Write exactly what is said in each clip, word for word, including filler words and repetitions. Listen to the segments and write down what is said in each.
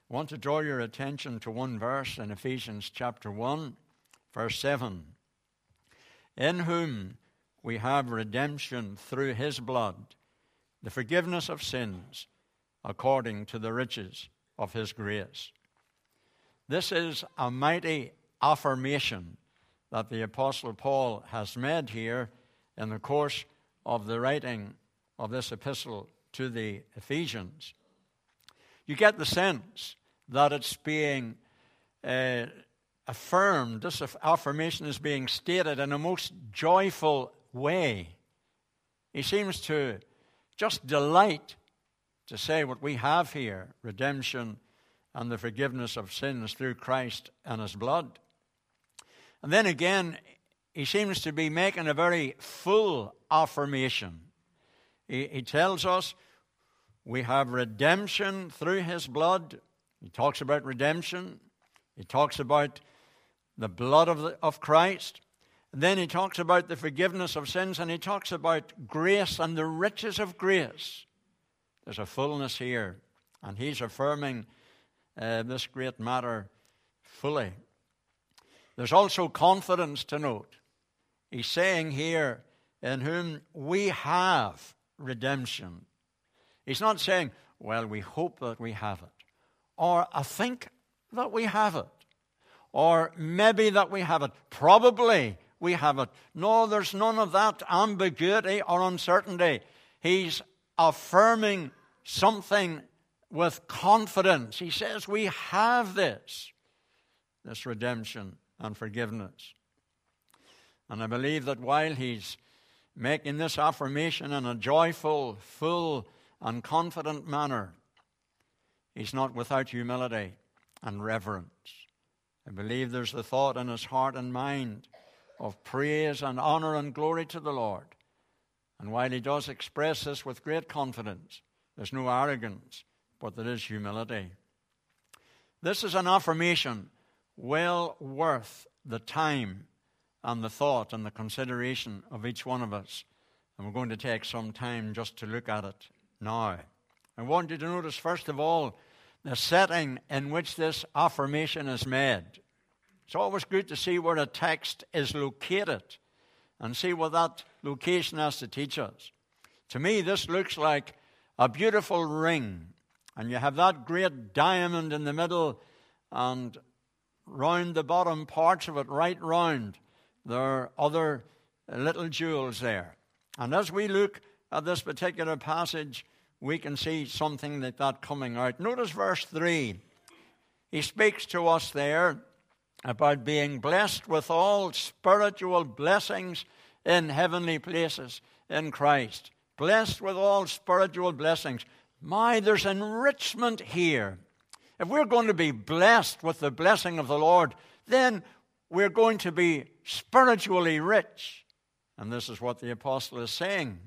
I want to draw your attention to one verse in Ephesians chapter one, verse seven. In whom we have redemption through his blood, the forgiveness of sins, according to the riches of his grace. This is a mighty affirmation that the Apostle Paul has made here in the course of the writing of this epistle to the Ephesians. You get the sense that it's being uh, affirmed, this affirmation is being stated in a most joyful way. He seems to just delight to say what we have here, redemption and the forgiveness of sins through Christ and his blood. And then again, he seems to be making a very full affirmation. He, he tells us we have redemption through his blood. He talks about redemption. He talks about the blood of, the, of Christ. And then he talks about the forgiveness of sins, and he talks about grace and the riches of grace. There's a fullness here, and he's affirming uh, this great matter fully. There's also confidence to note. He's saying here, in whom we have redemption. He's not saying, well, we hope that we have it, or I think that we have it, or maybe that we have it, probably we have it. No, there's none of that ambiguity or uncertainty. He's affirming something with confidence. He says we have this, this redemption and forgiveness. And I believe that while he's making this affirmation in a joyful, full, and confident manner, he's not without humility and reverence. I believe there's the thought in his heart and mind of praise and honor and glory to the Lord. And while he does express this with great confidence, there's no arrogance, but there is humility. This is an affirmation well worth the time and the thought and the consideration of each one of us. And we're going to take some time just to look at it now. I want you to notice, first of all, the setting in which this affirmation is made. It's always good to see where a text is located and see what that location has to teach us. To me, this looks like a beautiful ring, and you have that great diamond in the middle, and round the bottom parts of it, right round, there are other little jewels there. And as we look at this particular passage, we can see something like that coming out. Notice verse three. He speaks to us there about being blessed with all spiritual blessings in heavenly places in Christ. Blessed with all spiritual blessings. My, there's enrichment here. If we're going to be blessed with the blessing of the Lord, then we're going to be spiritually rich. And this is what the apostle is saying.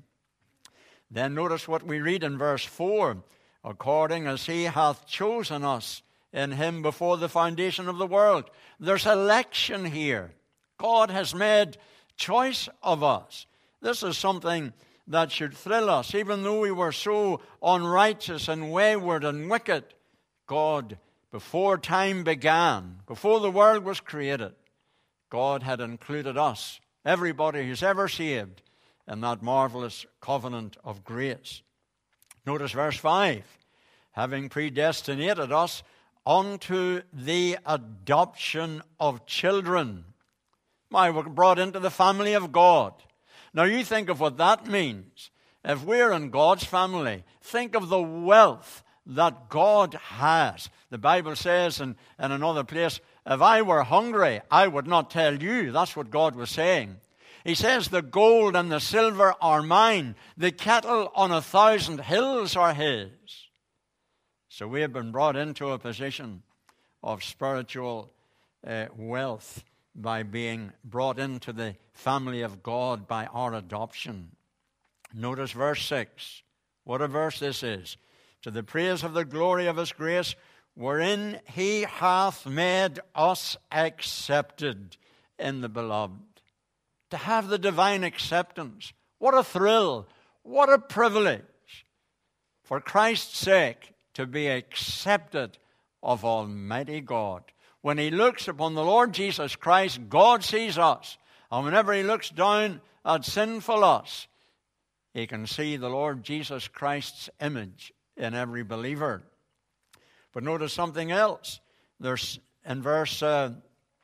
Then notice what we read in verse four. According as he hath chosen us in him before the foundation of the world. There's election here. God has made choice of us. This is something that should thrill us. Even though we were so unrighteous and wayward and wicked, God, before time began, before the world was created, God had included us, everybody who's ever saved, in that marvelous covenant of grace. Notice verse five. Having predestinated us unto the adoption of children. My, we're brought into the family of God. Now you think of what that means. If we're in God's family, think of the wealth that God has. The Bible says in, in another place, if I were hungry, I would not tell you. That's what God was saying. He says, the gold and the silver are mine. The cattle on a thousand hills are his. So we have been brought into a position of spiritual uh, wealth by being brought into the family of God by our adoption. Notice verse six. What a verse this is. To the praise of the glory of his grace, wherein he hath made us accepted in the beloved. To have the divine acceptance. What a thrill. What a privilege. For Christ's sake, to be accepted of Almighty God. When he looks upon the Lord Jesus Christ, God sees us. And whenever he looks down at sinful us, he can see the Lord Jesus Christ's image in every believer. But notice something else. There's in verse uh,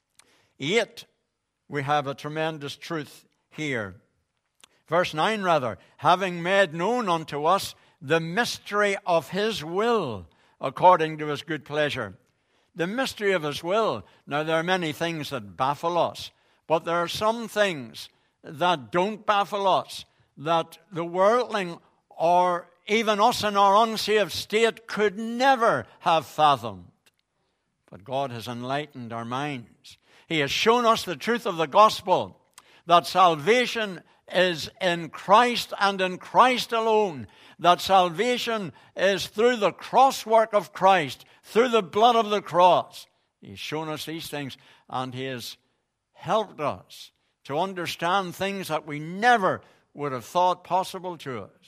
eight, we have a tremendous truth here. Verse nine, rather, having made known unto us the mystery of his will, according to his good pleasure. The mystery of his will. Now, there are many things that baffle us, but there are some things that don't baffle us, that the worldling or even us in our unsaved state could never have fathomed. But God has enlightened our minds. He has shown us the truth of the gospel, that salvation is in Christ and in Christ alone, that salvation is through the cross work of Christ, through the blood of the cross. He's shown us these things, and he has helped us to understand things that we never would have thought possible to us.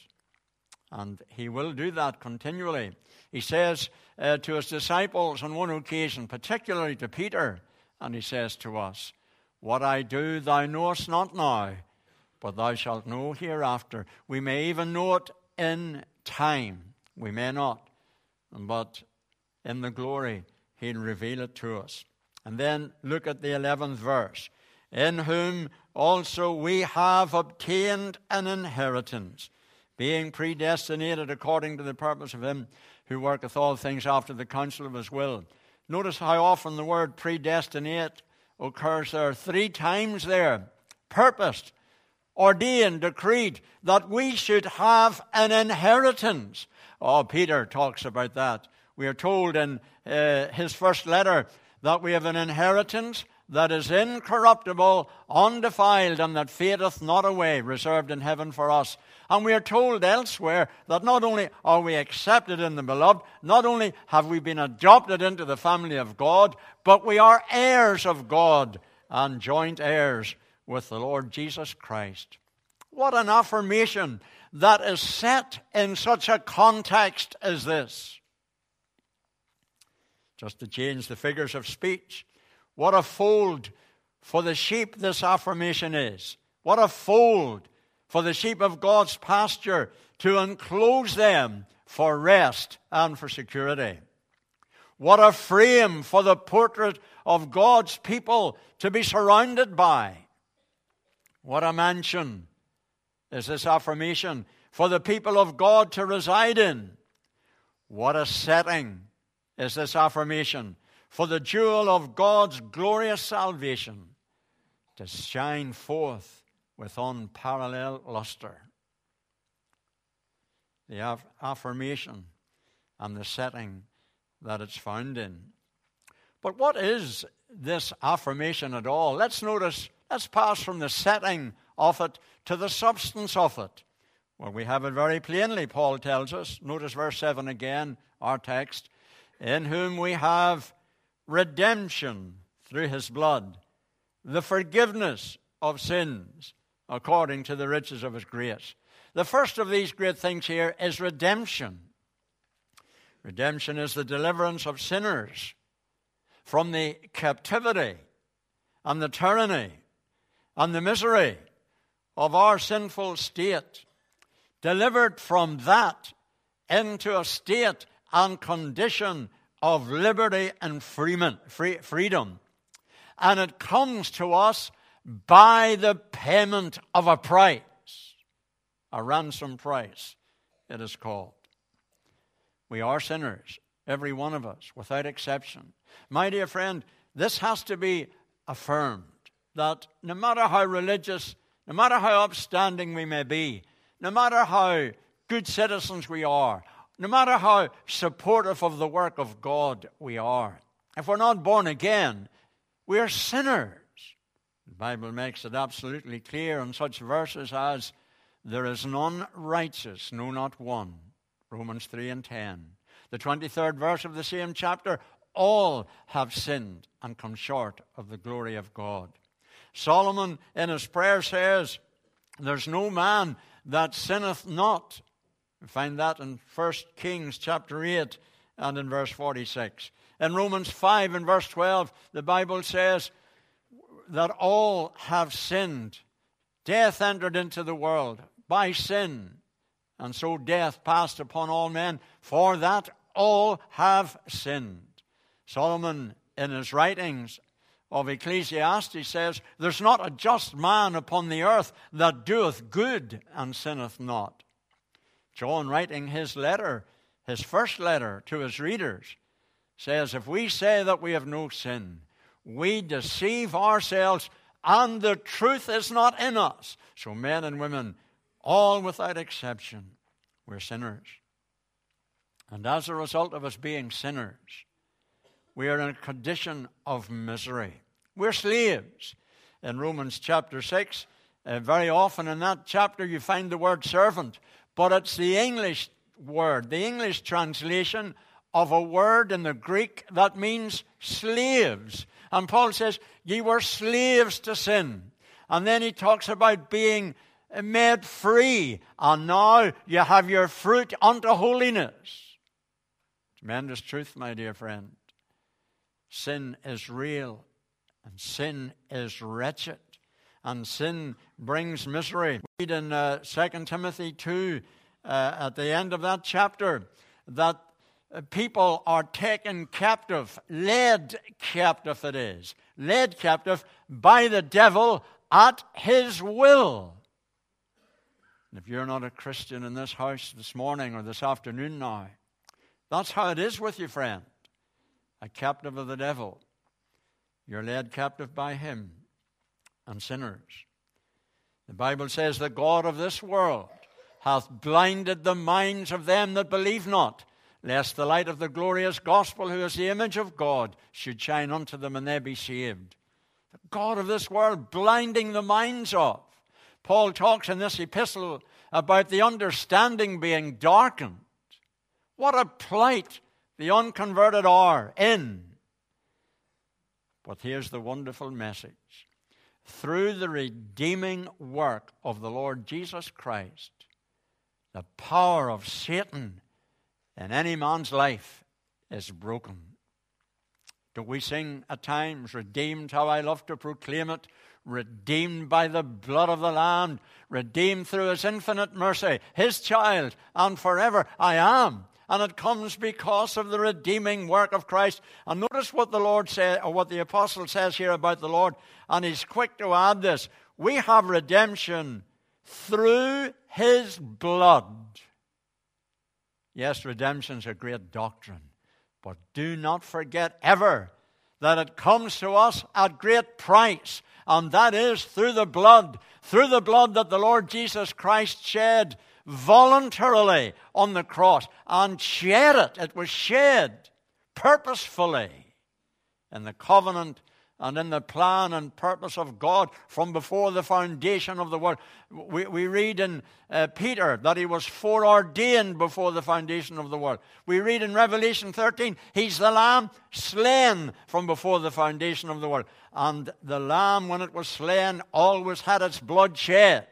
And he will do that continually. He says uh, to his disciples on one occasion, particularly to Peter, and he says to us, what I do thou knowest not now, but thou shalt know hereafter. We may even know it in time. We may not. But in the glory, he'll reveal it to us. And then look at the eleventh verse. In whom also we have obtained an inheritance, being predestinated according to the purpose of him who worketh all things after the counsel of his will. Notice how often the word predestinate occurs there. Three times there. Purposed, ordained, decreed, that we should have an inheritance. Oh, Peter talks about that. We are told in uh, his first letter that we have an inheritance that is incorruptible, undefiled, and that fadeth not away, reserved in heaven for us. And we are told elsewhere that not only are we accepted in the beloved, not only have we been adopted into the family of God, but we are heirs of God and joint heirs with the Lord Jesus Christ. What an affirmation that is set in such a context as this. Just to change the figures of speech, what a fold for the sheep this affirmation is. What a fold for the sheep of God's pasture to enclose them for rest and for security. What a frame for the portrait of God's people to be surrounded by. What a mansion is this affirmation for the people of God to reside in. What a setting is this affirmation for the jewel of God's glorious salvation to shine forth with unparalleled luster. The aff- affirmation and the setting that it's found in. But what is this affirmation at all? Let's notice, let's pass from the setting of it to the substance of it. Well, we have it very plainly, Paul tells us. Notice verse seven again, our text. In whom we have redemption through his blood, the forgiveness of sins, according to the riches of his grace. The first of these great things here is redemption. Redemption is the deliverance of sinners from the captivity and the tyranny and the misery of our sinful state. Delivered from that into a state and condition of liberty and freedom. And it comes to us by the payment of a price. A ransom price, it is called. We are sinners, every one of us, without exception. My dear friend, this has to be affirmed, that no matter how religious, no matter how upstanding we may be, no matter how good citizens we are, no matter how supportive of the work of God we are, if we're not born again, we are sinners. The Bible makes it absolutely clear in such verses as, there is none righteous, no, not one. Romans three and ten. The twenty-third verse of the same chapter, all have sinned and come short of the glory of God. Solomon in his prayer says, there's no man that sinneth not. We find that in First Kings chapter eight and in verse forty-six. In Romans five and verse twelve, the Bible says that all have sinned. Death entered into the world by sin, and so death passed upon all men, for that all have sinned. Solomon, in his writings of Ecclesiastes, says, there's not a just man upon the earth that doeth good and sinneth not. John, writing his letter, his first letter to his readers, says, if we say that we have no sin, we deceive ourselves, and the truth is not in us. So men and women, all without exception, we're sinners. And as a result of us being sinners, we are in a condition of misery. We're slaves. In Romans chapter six, uh, very often in that chapter you find the word servant, but it's the English word, the English translation of a word in the Greek that means slaves. And Paul says, ye were slaves to sin. And then he talks about being made free, and now you have your fruit unto holiness. Tremendous truth, my dear friend. Sin is real, and sin is wretched, and sin brings misery. We read in uh, Second Timothy two, uh, at the end of that chapter, that people are taken captive, led captive it is, led captive by the devil at his will. And if you're not a Christian in this house this morning or this afternoon now, that's how it is with you, friend. A captive of the devil. You're led captive by him and sinners. The Bible says, the God of this world hath blinded the minds of them that believe not, lest the light of the glorious gospel, who is the image of God, should shine unto them and they be saved. The God of this world blinding the minds of. Paul talks in this epistle about the understanding being darkened. What a plight the unconverted are in. But here's the wonderful message. Through the redeeming work of the Lord Jesus Christ, the power of Satan in any man's life is broken. Do we sing at times, redeemed, how I love to proclaim it, redeemed by the blood of the Lamb, redeemed through his infinite mercy, his child, and forever I am. And it comes because of the redeeming work of Christ. And notice what the Lord said, or what the apostle says here about the Lord, and he's quick to add this. We have redemption through his blood. Yes, redemption's a great doctrine, but do not forget ever that it comes to us at great price, and that is through the blood, through the blood that the Lord Jesus Christ shed voluntarily on the cross, and shed it. It was shed purposefully in the covenant and in the plan and purpose of God from before the foundation of the world. We, we read in uh, Peter that he was foreordained before the foundation of the world. We read in Revelation thirteen, he's the Lamb slain from before the foundation of the world. And the Lamb, when it was slain, always had its blood shed.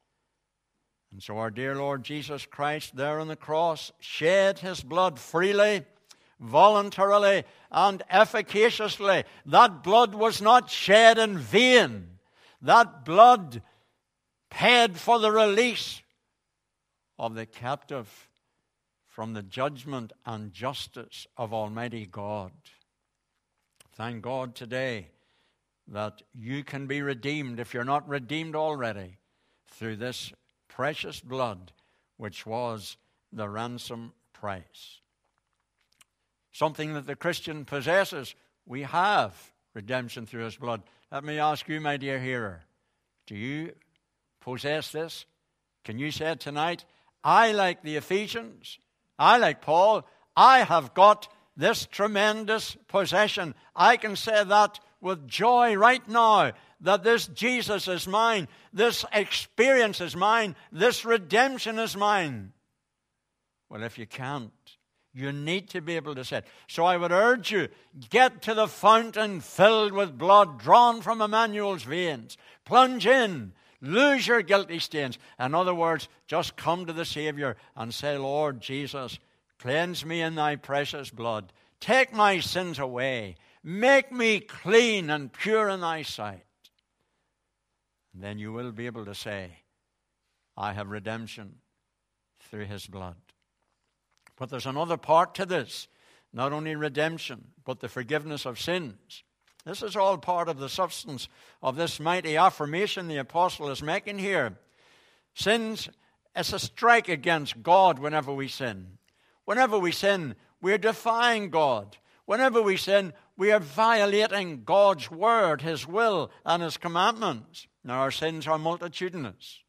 And so our dear Lord Jesus Christ there on the cross shed his blood freely, voluntarily, and efficaciously. That blood was not shed in vain. That blood paid for the release of the captive from the judgment and justice of Almighty God. Thank God today that you can be redeemed, if you're not redeemed already, through this precious blood, which was the ransom price. Something that the Christian possesses. We have redemption through his blood. Let me ask you, my dear hearer, do you possess this? Can you say tonight, I, like the Ephesians, I, like Paul, I have got this tremendous possession. I can say that with joy right now, that this Jesus is mine, this experience is mine, this redemption is mine. Well, if you can't, you need to be able to say it. So I would urge you, get to the fountain filled with blood drawn from Emmanuel's veins. Plunge in, lose your guilty stains. In other words, just come to the Savior and say, Lord Jesus, cleanse me in thy precious blood. Take my sins away. Make me clean and pure in thy sight. And then you will be able to say, I have redemption through his blood. But there's another part to this. Not only redemption, but the forgiveness of sins. This is all part of the substance of this mighty affirmation the apostle is making here. Sins is a strike against God whenever we sin. Whenever we sin, we're defying God. Whenever we sin, we are violating God's word, his will, and his commandments. Now, our sins are multitudinous.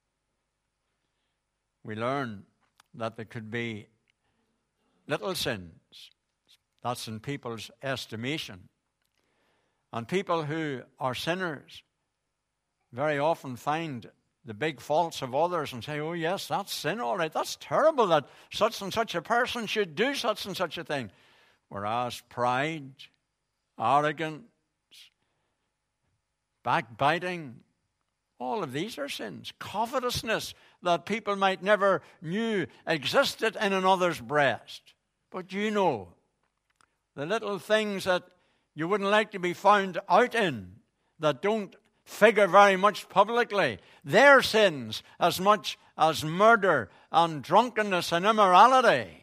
We learn that there could be little sins. That's in people's estimation. And people who are sinners very often find the big faults of others and say, oh yes, that's sin, all right. That's terrible that such and such a person should do such and such a thing. Whereas pride, arrogance, backbiting, all of these are sins. Covetousness that people might never knew existed in another's breast. But you know, the little things that you wouldn't like to be found out in, that don't figure very much publicly, they're sins as much as murder and drunkenness and immorality.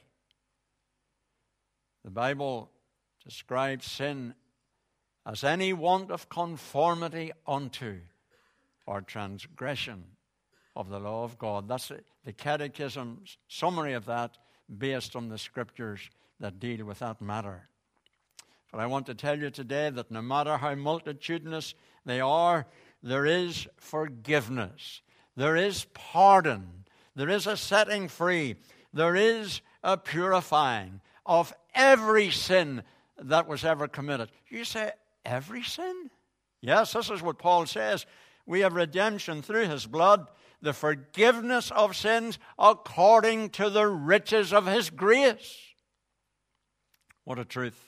The Bible describes sin as any want of conformity unto or transgression of the law of God. That's the Catechism's summary of that, based on the scriptures that deal with that matter. But I want to tell you today that no matter how multitudinous they are, there is forgiveness. There is pardon. There is a setting free. There is a purifying of every sin that was ever committed. You say, every sin? Yes, this is what Paul says. We have redemption through his blood, the forgiveness of sins according to the riches of his grace. What a truth.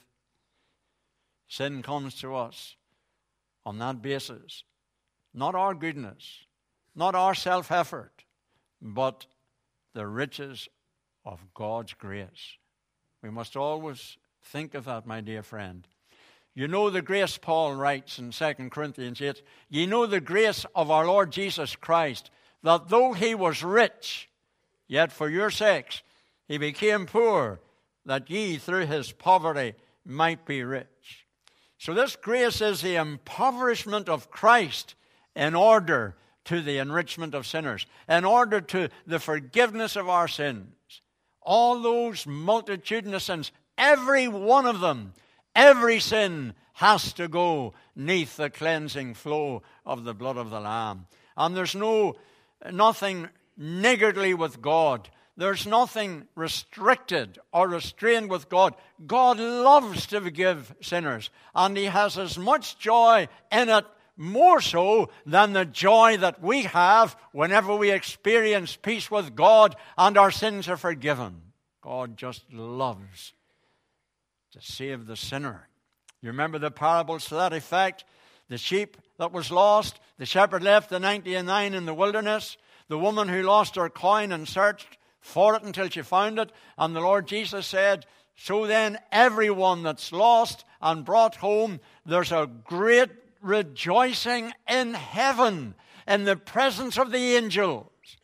Sin comes to us on that basis. Not our goodness, not our self-effort, but the riches of God's grace. We must always think of that, my dear friend. You know the grace, Paul writes in Second Corinthians eight, ye know the grace of our Lord Jesus Christ, that though he was rich, yet for your sakes he became poor, that ye through his poverty might be rich. So this grace is the impoverishment of Christ in order to the enrichment of sinners, in order to the forgiveness of our sins. All those multitudinous sins, every one of them, every sin has to go neath the cleansing flow of the blood of the Lamb. And there's no nothing niggardly with God. There's nothing restricted or restrained with God. God loves to forgive sinners, and he has as much joy in it, more so than the joy that we have whenever we experience peace with God and our sins are forgiven. God just loves to save the sinner. You remember the parables to that effect? The sheep that was lost, the shepherd left the ninety-nine in the wilderness, the woman who lost her coin and searched for it until she found it, and the Lord Jesus said, so then everyone that's lost and brought home, there's a great rejoicing in heaven in the presence of the angels.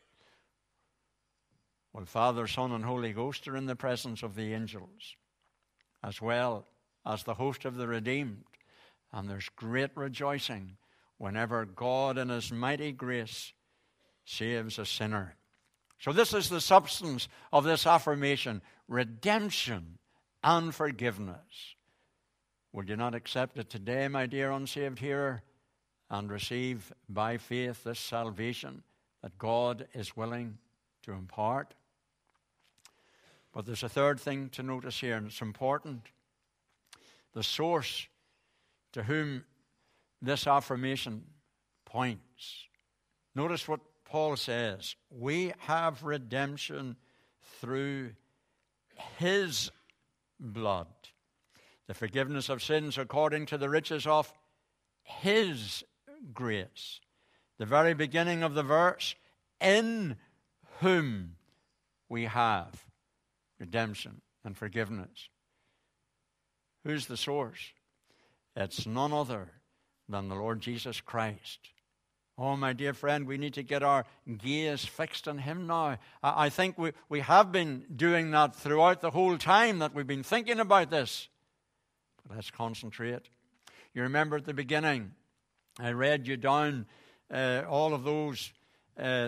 Well, Father, Son, and Holy Ghost are in the presence of the angels, as well as the host of the redeemed. And there's great rejoicing whenever God in his mighty grace saves a sinner. So this is the substance of this affirmation: redemption and forgiveness. Would you not accept it today, my dear unsaved hearer, and receive by faith this salvation that God is willing to impart? But there's a third thing to notice here, and it's important. The source to whom this affirmation points. Notice what Paul says. We have redemption through his blood. The forgiveness of sins according to the riches of his grace. The very beginning of the verse, in whom we have redemption and forgiveness. Who's the source? It's none other than the Lord Jesus Christ. Oh, my dear friend, we need to get our gaze fixed on him now. I, I think we, we have been doing that throughout the whole time that we've been thinking about this. But let's concentrate. You remember at the beginning, I read you down uh, all of those uh,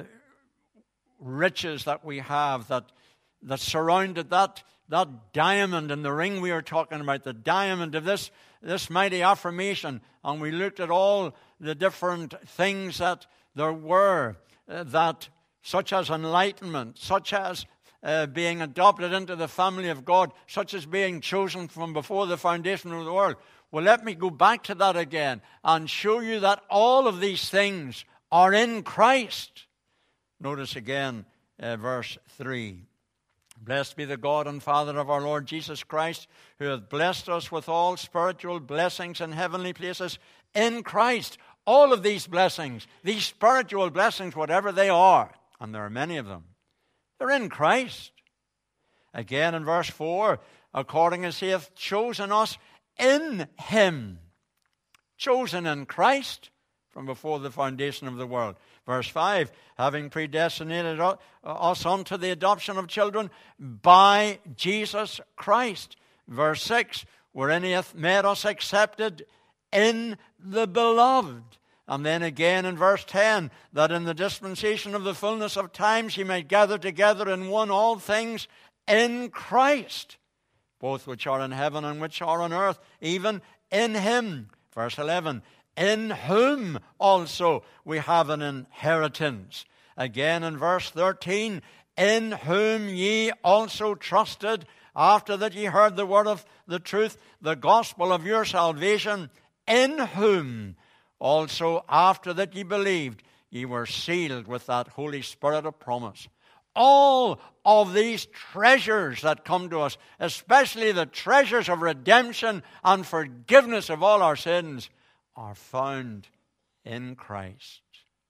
riches that we have that, that surrounded that, that diamond in the ring we were talking about, the diamond of this, this mighty affirmation. And we looked at all the different things that there were, uh, that such as enlightenment, such as uh, being adopted into the family of God, such as being chosen from before the foundation of the world. Well, let me go back to that again and show you that all of these things are in Christ. Notice again uh, verse three. Blessed be the God and Father of our Lord Jesus Christ, who hath blessed us with all spiritual blessings in heavenly places in Christ. All of these blessings, these spiritual blessings, whatever they are, and there are many of them, they're in Christ. Again in verse four, according as he hath chosen us in him. Chosen in Christ from before the foundation of the world. Verse five, having predestinated us unto the adoption of children by Jesus Christ. Verse six, wherein he hath made us accepted in the beloved. And then again in verse ten, that in the dispensation of the fullness of times he might gather together in one all things in Christ, both which are in heaven and which are on earth, even in him. Verse eleven, in whom also we have an inheritance. Again in verse thirteen, in whom ye also trusted, after that ye heard the word of the truth, the gospel of your salvation, in whom also after that ye believed, ye were sealed with that Holy Spirit of promise. All of these treasures that come to us, especially the treasures of redemption and forgiveness of all our sins, are found in Christ.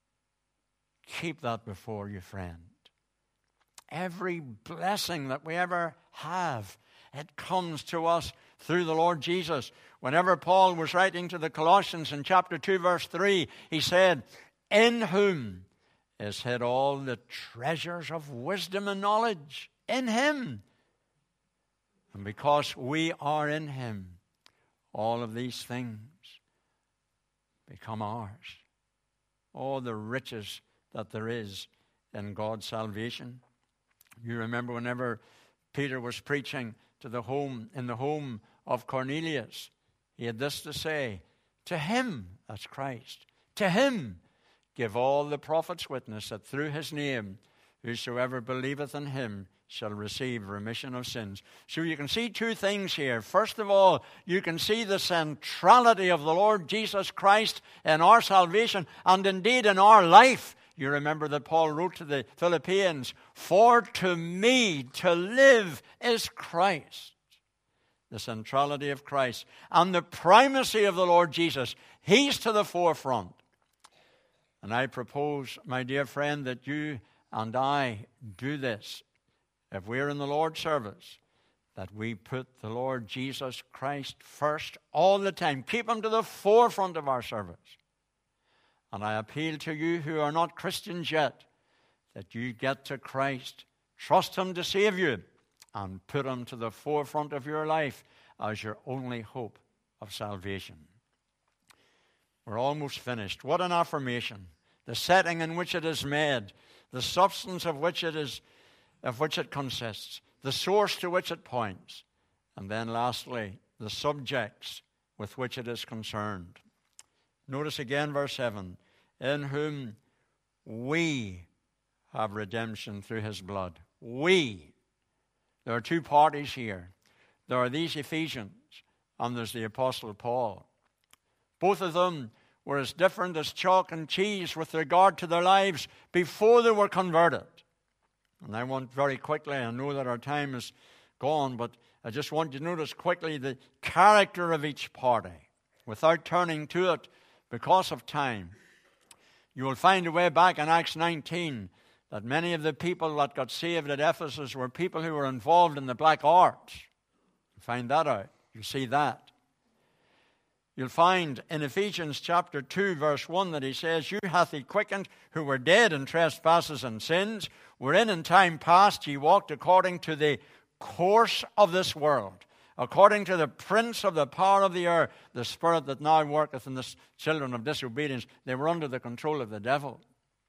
Keep that before you, friend. Every blessing that we ever have, it comes to us through the Lord Jesus. Whenever Paul was writing to the Colossians in chapter two, verse three, he said, in whom is hid all the treasures of wisdom and knowledge. In him. And because we are in him, all of these things become ours. All the riches that there is in God's salvation. You remember whenever Peter was preaching to the home, in the home of Cornelius, he had this to say, to him, that's Christ, to him give all the prophets witness that through his name, whosoever believeth in him shall receive remission of sins. So you can see two things here. First of all, you can see the centrality of the Lord Jesus Christ in our salvation and indeed in our life. You remember that Paul wrote to the Philippians, for to me to live is Christ. The centrality of Christ and the primacy of the Lord Jesus. He's to the forefront. And I propose, my dear friend, that you and I do this. If we're in the Lord's service, that we put the Lord Jesus Christ first all the time. Keep him to the forefront of our service. And I appeal to you who are not Christians yet, that you get to Christ, trust him to save you, and put him to the forefront of your life as your only hope of salvation. We're almost finished. What an affirmation. The setting in which it is made, the substance of which it is, of which it consists, the source to which it points, and then lastly, the subjects with which it is concerned. Notice again verse seven, in whom we have redemption through his blood. We. There are two parties here. There are these Ephesians, and there's the Apostle Paul. Both of them were as different as chalk and cheese with regard to their lives before they were converted. And I want very quickly, I know that our time is gone, but I just want you to notice quickly the character of each party without turning to it because of time. You will find a way back in Acts nineteen that many of the people that got saved at Ephesus were people who were involved in the black arts. You find that out. You see that. You'll find in Ephesians chapter two, verse one, that he says, "You hath he quickened, who were dead in trespasses and sins, wherein in time past ye walked according to the course of this world, according to the prince of the power of the air, the spirit that now worketh in the children of disobedience." They were under the control of the devil.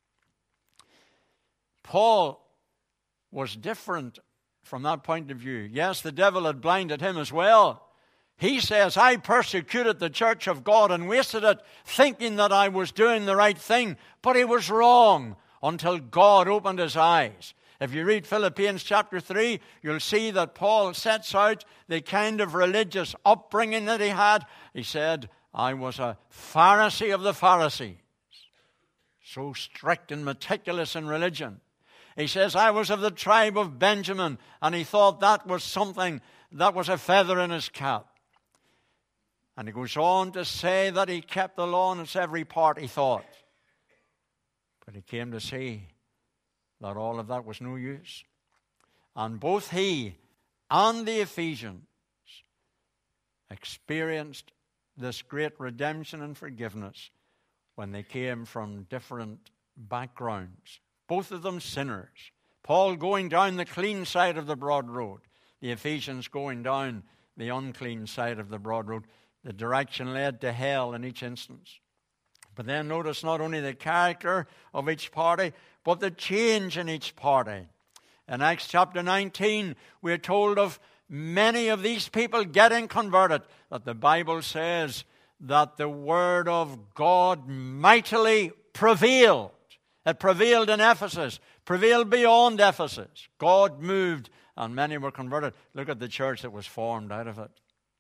Paul was different from that point of view. Yes, the devil had blinded him as well. He says, "I persecuted the church of God and wasted it, thinking that I was doing the right thing." But he was wrong until God opened his eyes. If you read Philippians chapter three, you'll see that Paul sets out the kind of religious upbringing that he had. He said, "I was a Pharisee of the Pharisees," so strict and meticulous in religion. He says, "I was of the tribe of Benjamin," and he thought that was something, that was a feather in his cap. And he goes on to say that he kept the law in its every part, he thought. But he came to see that all of that was no use. And both he and the Ephesians experienced this great redemption and forgiveness when they came from different backgrounds. Both of them sinners. Paul going down the clean side of the broad road. The Ephesians going down the unclean side of the broad road. The direction led to hell in each instance. But then notice not only the character of each party, but the change in each party. In Acts chapter nineteen, we're told of many of these people getting converted, that the Bible says that the word of God mightily prevailed. It prevailed in Ephesus, prevailed beyond Ephesus. God moved, and many were converted. Look at the church that was formed out of it.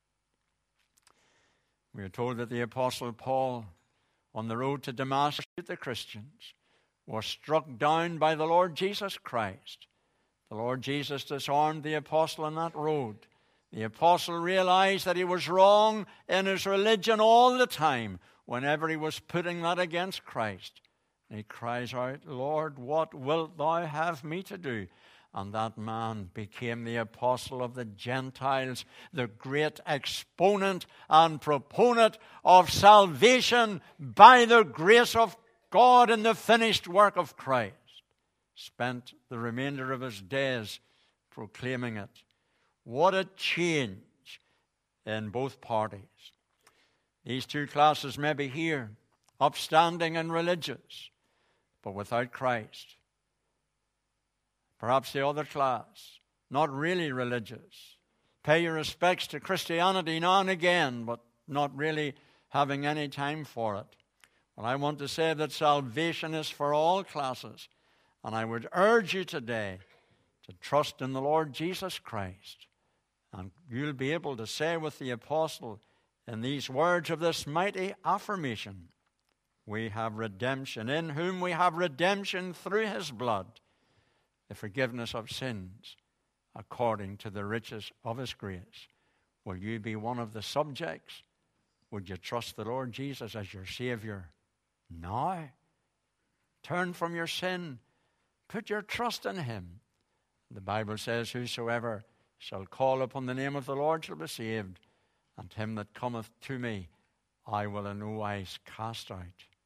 We are told that the Apostle Paul, on the road to Damascus, the Christians, was struck down by the Lord Jesus Christ. The Lord Jesus disarmed the apostle on that road. The apostle realized that he was wrong in his religion all the time whenever he was putting that against Christ. And he cries out, "Lord, what wilt thou have me to do?" And that man became the apostle of the Gentiles, the great exponent and proponent of salvation by the grace of God in the finished work of Christ. Spent the remainder of his days proclaiming it. What a change in both parties. These two classes may be here, upstanding and religious, but without Christ. Perhaps the other class, not really religious. Pay your respects to Christianity now and again, but not really having any time for it. Well, I want to say that salvation is for all classes. And I would urge you today to trust in the Lord Jesus Christ. And you'll be able to say with the apostle in these words of this mighty affirmation, "We have redemption, in whom we have redemption through his blood, the forgiveness of sins, according to the riches of his grace." Will you be one of the subjects? Would you trust the Lord Jesus as your Savior now? Turn from your sin. Put your trust in him. The Bible says, "Whosoever shall call upon the name of the Lord shall be saved. And him that cometh to me, I will in no wise cast out."